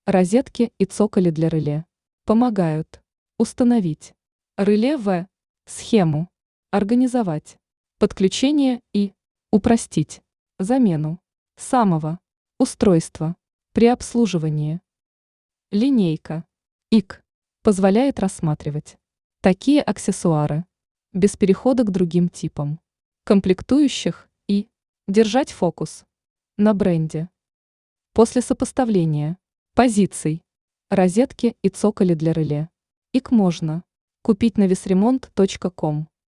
Розетки и цоколи для реле помогают установить реле в схему, организовать подключение и упростить замену самого устройства при обслуживании. Линейка ИК позволяет рассматривать такие аксессуары без перехода к другим типам комплектующих и держать фокус на бренде. После сопоставления позиций, розетки и цоколи для реле ИК можно купить на visremont.com.